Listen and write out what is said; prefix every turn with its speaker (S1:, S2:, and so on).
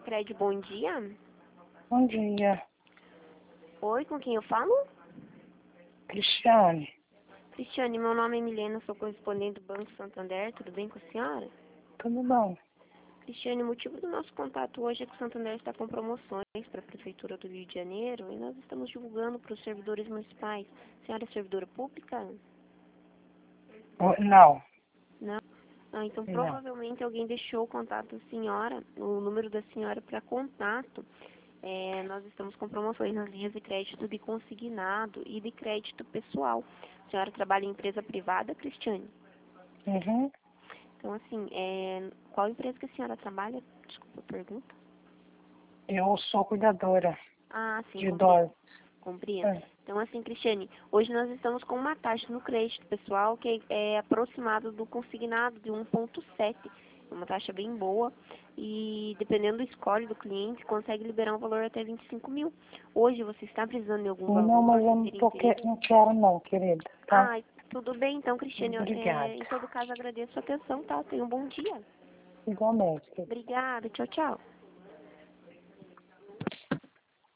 S1: Sicredi, bom dia.
S2: Bom dia,
S1: Oi, com quem eu falo?
S2: Cristiane.
S1: Cristiane, meu nome é Milena, sou correspondente do Banco Santander, tudo bem com a senhora?
S2: Tudo bom?
S1: Cristiane, o motivo do nosso contato hoje é que o Santander está com promoções para a Prefeitura do Rio de Janeiro e nós estamos divulgando para os servidores municipais. A senhora é servidora pública?
S2: Não,
S1: Não? Ah, então
S2: não.
S1: provavelmente alguém deixou o contato da senhora, o número da senhora para contato. Nós estamos com promoções nas linhas de crédito de consignado e de crédito pessoal. A senhora trabalha em empresa privada, Cristiane?
S2: Uhum.
S1: Então, assim, qual empresa que a senhora trabalha? Desculpa a pergunta.
S2: Eu sou cuidadora
S1: Ah, sim,
S2: de
S1: compreendo.
S2: idosos.
S1: Compreendo.
S2: É.
S1: Então, assim, Cristiane, hoje nós estamos com uma taxa no crédito pessoal que é aproximada do consignado de 1,7. É uma taxa bem boa e, dependendo do score do cliente, consegue liberar um valor até 25 mil. Hoje, você está precisando de algum
S2: Não, mas
S1: valor?
S2: eu
S1: Teria interesse?
S2: não quero não, querida, tá?
S1: Ah, tudo bem, então, Cristiane.
S2: Obrigada.
S1: Em todo caso, agradeço a atenção, tá? Tenha um bom dia.
S2: Igualmente, querida.
S1: Obrigada. Tchau, tchau.